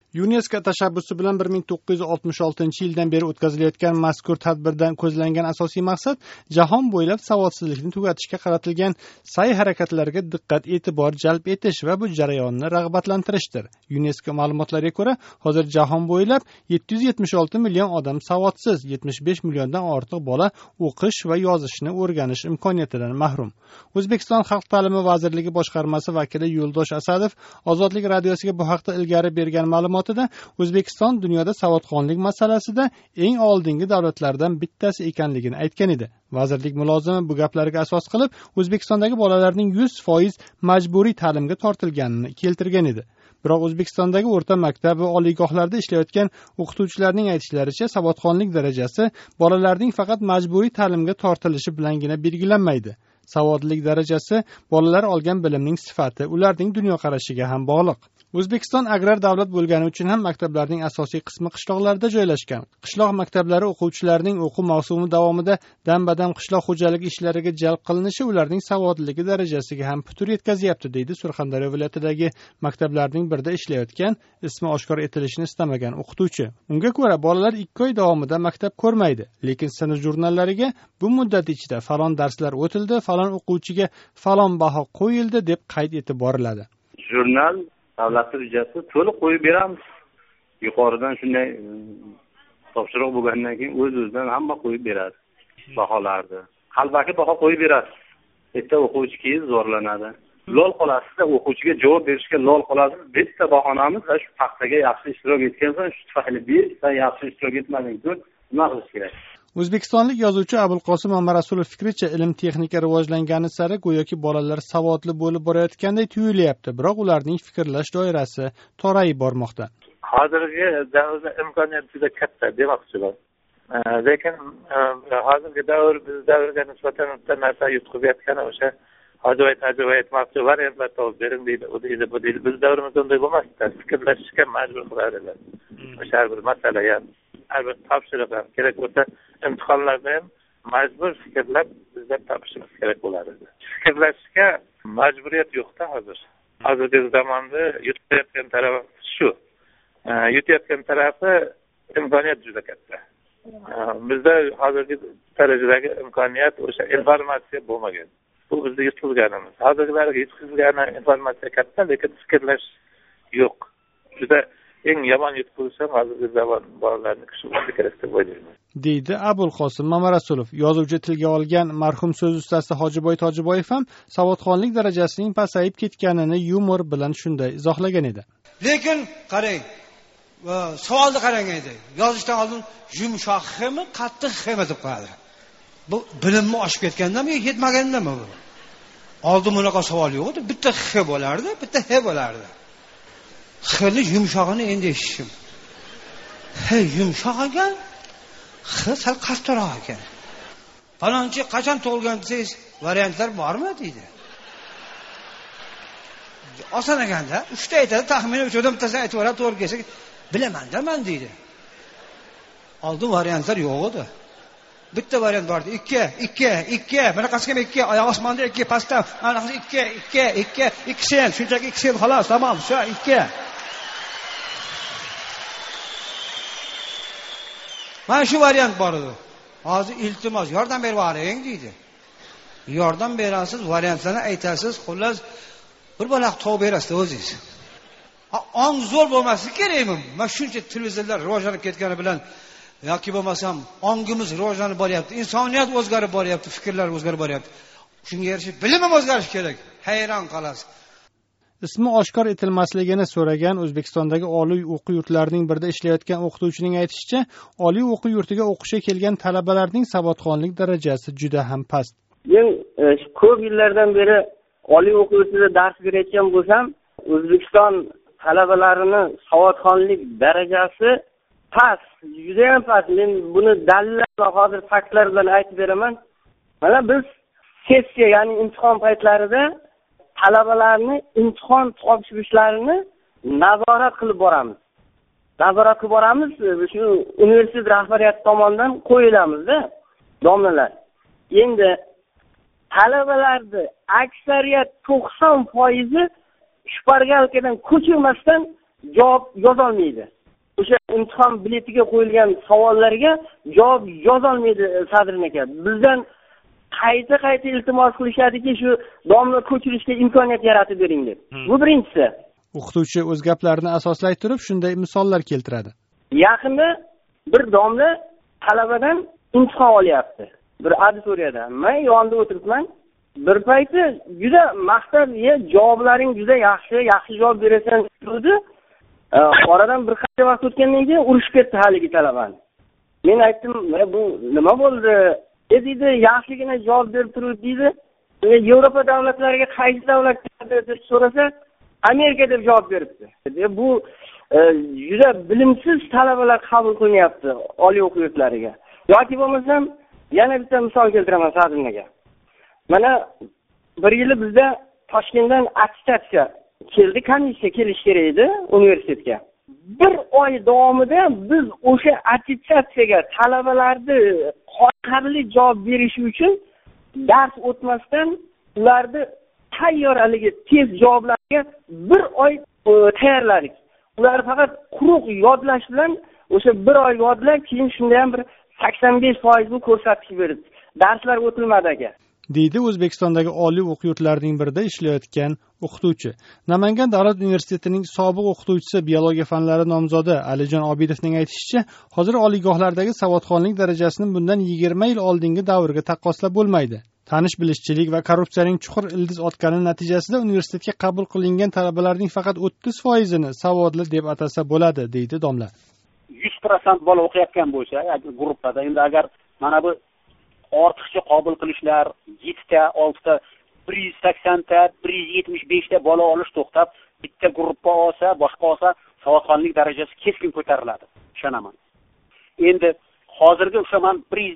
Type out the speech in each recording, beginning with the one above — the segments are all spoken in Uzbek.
UNESCO tashabbusi bilan 1966-yildan beri o'tkazilayotgan mazkur tadbirdan ko'zlangan asosiy maqsad jahon bo'ylab savodsizlikni tugatishga qaratilgan sa'y-harakatlarga diqqat e'tibor jalb etish va bu jarayonni rag'batlantirishdir. UNESCO ma'lumotlariga ko'ra, hozir jahon bo'ylab 776 million odam savodsiz, 75 milliondan ortiq bola o'qish va yozishni o'rganish imkoniyatidan mahrum. O'zbekiston Xalq ta'limi vazirligi boshqarmasi vakili Yo'ldosh Asadov Ozodlik radiosiga bu haqda ilgari bergan ma'lumotida O'zbekiston dunyoda savodxonlik masalasida eng oldingi davlatlardan bittasi ekanligini aytgan edi. Vazirlik mulozimi bu gaplarga asos qilib, O'zbekistondagi bolalarning 100% majburiy ta'limga tortilganini keltirgan edi. Biroq O'zbekistondagi o'rta maktab va oliygohlarda ishlayotgan o'qituvchilarning aytishlaricha, savodxonlik darajasi bolalarning faqat majburiy ta'limga tortilishi bilangina belgilanmaydi. Savodlilik darajasi bolalar olgan bilimning sifati, ularning dunyoqarashiga ham bog'liq. O'zbekiston agrar davlat bo'lgani uchun ham maktablarning asosiy qismi qishloqlarda joylashgan. Qishloq maktablari o'quvchilarining o'quv mavsumi davomida dam-badam qishloq xo'jaligi ishlariga jalb qilinishi ularning savodliligi darajasiga ham putur yetkazyapti, deydi Surxondaryo viloyatidagi maktablarning birida ishlayotgan, ismi oshkor etilishini istamagan o'qituvchi. Unga ko'ra, bolalar 2 oy davomida maktab ko'rmaydi, lekin sinf jurnallariga bu muddat ichida falon darslar o'tildi, falon o'quvchiga falon baho qo'yildi deb qayd etib boriladi. Jurnal davlat hujjati to'liq qo'yib beramiz. Yuqoridan shunday topshiriq bo'lgandan keyin o'z-o'zidan hamma qo'yib beradi baholarni. Qalbaki baho qo'yib beradi. Bitta o'quvchi keyin zo'rlanadi. Lol qolasizda o'quvchiga javob berishga lol qolasiz. Bitta bahonamiz va shu paxtaga yaxshi ishtirok etgansan, shu tufayli sen yaxshi ishtirok etmading deb nima qilish kerak? O'zbekistonlik yozuvchi Abulqosim Mamarasulov fikricha, ilm texnika rivojlangani sari go'yoki bolalar savodli bo'lib borayotganday tuyulyapti, biroq ularning fikrlash doirasi torayib bormoqda. Hozirgi davrda imkoniyat juda katta demoqchiman. Lekin hozirgi davr biz davrga nisbatan bitta narsa yutqib yotgani o'sha ajoyib mavzu variantlar topib bering deydi, u deydi, bu deydi. Biz davrimizda unday bo'lmasdi. Fikrlashishga majbur qilar edi. O'sha har bir masala ham, har bir topshiriq ham kerak bo'lsa, imtihonlarda ham majbur fikrlab bizlar topishimiz kerak bo'lar edi. Fikrlashga majburiyat yo'q-da hozir. Hozirgi zamonda yutayotgan tarafi shu. Yutayotgan tarafi imkoniyat juda katta. Bizda hozirgi darajadagi imkoniyat o'sha informatsiya bo'lmagan. Bu bizda yutilganimiz. Hozirgilarga yutilgani informatsiya katta, lekin fikrlash yo'q. Juda eng yomon yutqizishim hozirgi zamon bolalarni kishi bo'lsa kerak deb o'ylayman. Deydi Abulqosim Mamarasulov. Yozuvchi tilga olgan marhum so'z ustasi Hojiboy Tojiboyev ham savodxonlik darajasining pasayib ketganini yumor bilan shunday izohlagan edi. Lekin qarang, savolni qarang edi. Yozishdan oldin yumshoq xemi, qattiq xemi deb qo'yadi. Bu bilimni oshib ketgandami, yetmagandami bu? Oldin bunaqa savol yo'q edi, bitta x bo'lardi, bitta h bo'lardi. Xni yumshog'ini endi eshitdim. H yumshoq ekan, x sal qattiqroq ekan. Falonchi qachon tug'ilgan desangiz, variantlar bormi deydi. Oson ekanda, 3 ta aytadi, taxminan 3 odam bittasi aytib beradi, to'g'ri kelsa, bilaman-da men deydi. Oldin variantlar yo'q edi. Bitta variant bor edi. 2. Bunaqasiga 2, oyoq osmonda 2, pastda, mana 2 sen, shunchaki 2 sen xolos, tamom, shu 2. Mana shu variant bor edi. Hozir iltimos, yordam berib yuboring deydi. Yordam berasiz, variantlarni aytasiz, xullas bir balaq topib berasiz o'zingiz. Ong zo'r bo'lmasligi kerakmi? Mana shuncha televizorlar rivojlanib ketgani bilan yoki bo'lmasam ongimiz rivojlanib boryapti, insoniyat o'zgarib boryapti, fikrlar o'zgarib boryapti. Shunga yarasha bilim ham o'zgarishi kerak. Hayron qolasiz. Ismi oshkor etilmasligini so'ragan O'zbekistondagi oliy o'quv yurtlarining birida ishlayotgan o'qituvchining aytishicha, oliy o'quv yurtiga o'qishga kelgan talabalarning savodxonlik darajasi juda ham past. Men ko'p yillardan beri oliy o'quv yurtida dars berayotgan bo'lsam, O'zbekiston talabalarining savodxonlik darajasi past, juda ham past. Men buni dalillar va hozir faktlar bilan aytib beraman. Mana biz sessiya, ya'ni imtihon paytlarida talabalarni imtihon topshirishlarini nazorat qilib boramiz. Shu universitet rahbariyati tomonidan qo'yilamizda, domlalar. Endi talabalarni aksariyat 90% shpargalkadan ko'chirmasdan javob yozolmaydi. O'sha imtihon biletiga qo'yilgan savollarga javob yozolmaydi Sadrin aka. Bizdan qayta iltimos qilishadiki, shu domla ko'chirishga imkoniyat yaratib bering deb. Bu birinchisi. O'qituvchi o'z gaplarini asoslay turib shunday misollar keltiradi. Yaqinda bir domla talabadan imtihon olyapti. Bir auditoriyada. Men yonida o'tiribman. Bir payti juda maqtab, javoblaring juda yaxshi javob berasan dedi. Oradan bir qancha vaqt o'tgandan keyin urushib ketdi haligi talabani. Men aytdim, bu nima bo'ldi? Dedi, yaxshigina javob berib turib dedi. Yevropa davlatlariga qaysi davlatlarda deb so'rasa, Amerika deb javob beribdi. Bu juda bilimsiz talabalar qabul qilinyapti oliy o'quv yurtlariga. Yoki bo'lmasam, yana bitta misol keltiraman Sadringa. Mana bir yili bizda Toshkentdan attestatsiya keldi, komissiya kelish kerak edi universitetga. Bir oy davomida biz o'sha attestatsiyaga talabalarni qoniqarli javob berishi uchun dars o'tmasdan ularni tayyor haligi test javoblarga bir oy tayyorladik. Ular faqat quruq yodlash bilan o'sha bir oy yodlab, keyin shunda ham bir 85% bu ko'rsatkich berdi. Darslar o'tilmadi aka. Deydi O'zbekistondagi oliy o'quv yurtlarining birida ishlayotgan o'qituvchi. Namangan davlat universitetining sobiq o'qituvchisi, biologiya fanlari nomzodi Alijon Obidovning aytishicha, hozir oliygohlardagi savodxonlik darajasini bundan 20 yil oldingi davrga taqqoslab bo'lmaydi. Tanish-bilishchilik va korrupsiyaning chuqur ildiz otgani natijasida universitetga qabul qilingan talabalarning faqat 30%ni savodli deb atasa bo'ladi, deydi domla. 100% bola o'qiyotgan bo'lsa, gruppada endi agar mana bu ortiqcha qabul qilishlar 7 ta, 6 ta, 180 ta, 175 ta bola olish to'xtab, bitta gruppa olsa, boshqa olsa, savodxonlik darajasi keskin ko'tariladi. Ishonaman. Endi hozirgi o'sha men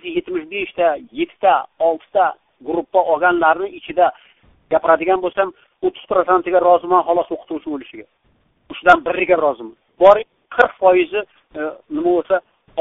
175 ta, 7 ta, 6 ta gruppa olganlarning ichida gapiradigan bo'lsam, 30% ga roziman xolos o'qituvchi bo'lishiga. Ushdan biriga roziman. Bor 40% nima bo'lsa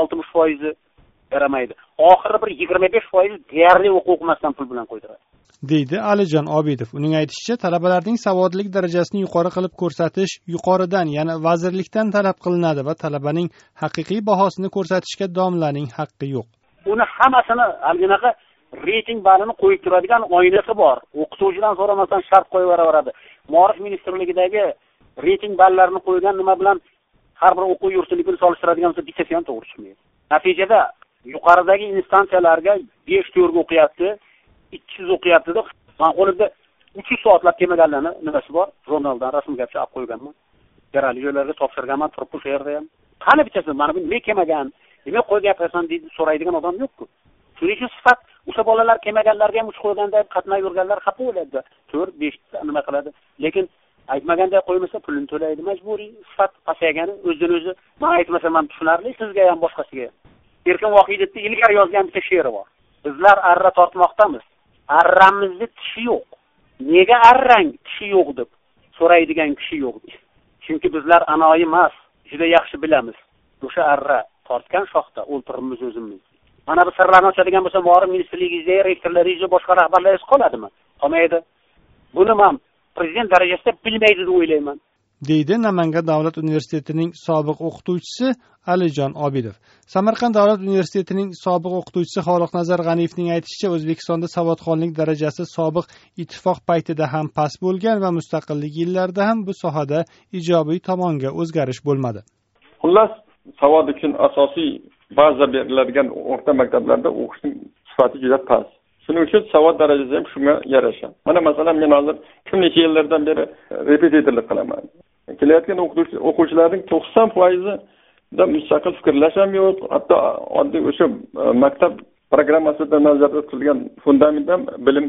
60% yaramaydi. Oxiri bir 25% deyarli o'qimasdan pul bilan qo'ydiradi. Deydi Alijon Obidov. Uning aytishicha, talabalarning savodlilik darajasini yuqori qilib ko'rsatish yuqoridan, ya'ni vazirlikdan talab qilinadi va talabaning haqiqiy bahosini ko'rsatishga domlaning haqqi yo'q. Uni hammasini alginaqa reyting balini qo'yib turadigan oynasi bor. O'qituvchidan so'ramasdan shart qo'yib yuboradi. Ma'rif ministrligidagi reyting ballarini qo'ygan nima bilan har bir o'quv yurtinikini solishtiradigan bo'lsa, bittasi ham to'g'ri chiqmaydi. Natijada yuqoridagi instansiyalarga 5 to'rga o'qiyapti, 200 o'qiyapti deb, men qo'limda 300 soatlab kelmaganlarni nimasi bor? Jurnaldan rasm gapcha olib qo'yganman. Yarali joylarga topshirganman, turib shu yerda ham. Qani bittasi mana bu nima kelmagan, nima qo'yib gapirsan deydi, so'raydigan odam yo'q-ku. Shuning uchun sifat o'sha bolalar kelmaganlarga ham uch qo'yganda qatnay yurganlar xafa bo'ladi. 4-5 ta nima qiladi. Lekin aytmaganda qo'ymasa pulini to'laydi majburiy. Sifat pasayagani o'zidan o'zi, men aytmasam ham tushunarli, sizga ham boshqasiga ham. Erkin Vohidovni ilgari yozgan bitta she'ri bor. Bizlar arra tortmoqdamiz. Arramizda tishi yo'q. Nega arrang tishi yo'q deb so'raydigan kishi yo'q. Chunki bizlar anoyi emas, juda yaxshi bilamiz. O'sha arra tortgan shoxda o'ltirimiz o'zimiz. Mana bu sirlarni ochadigan bo'lsa, Ma'rif ministrligingizda rektorlaringiz, boshqa rahbarlaringiz qoladimi? Qolmaydi. Buni ham prezident darajasida bilmaydi deb o'ylayman. Deydi Namangan davlat universitetining sobiq o'qituvchisi Alijon Obidov. Samarqand davlat universitetining sobiq o'qituvchisi Xoliqnazar G'aniyevning aytishicha, O'zbekistonda savodxonlik darajasi sobiq ittifoq paytida ham past bo'lgan va mustaqillik yillarida ham bu sohada ijobiy tomonga o'zgarish bo'lmadi. Xullas, savod uchun asosiy baza beriladigan o'rta maktablarda o'qishning sifati juda past. Shuning uchun savod darajasi ham shunga yarasha. Mana masalan, men hozir necha yillardan beri repetitorlik qilaman. Kelayotgan o'quvchilarning 90% da mustaqil fikrlash ham yo'q. Hatto oddiy o'sha maktab programmasida nazarda tutilgan fundament ham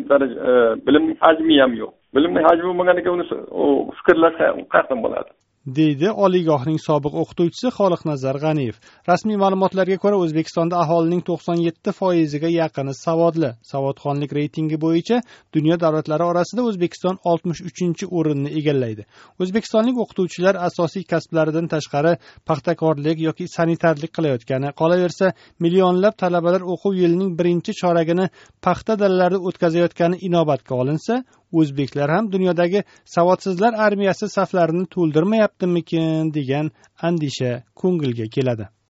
bilim hajmi ham yo'q. Bilimning hajmi bo'lganiga uni fikrlash qayerdan bo'ladi? Deydi oliygohning sobiq o'qituvchisi Xoliqnazar G'aniyev. Rasmiy ma'lumotlarga ko'ra, O'zbekistonda aholining 97% ga yaqini savodli. Savodxonlik reytingi bo'yicha dunyo davlatlari orasida O'zbekiston 63-o'rinni egallaydi. O'zbekistonlik o'qituvchilar asosiy kasblaridan tashqari paxtakorlik yoki sanitarlik qilayotgani, qolaversa, millionlab talabalar o'quv yilining birinchi choragini paxta dalalarida o'tkazayotgani inobatga olinsa, o'zbeklar ham dunyodagi savodsizlar armiyasi saflarini to'ldirmayaptimikin degan andisha ko'ngilga keladi.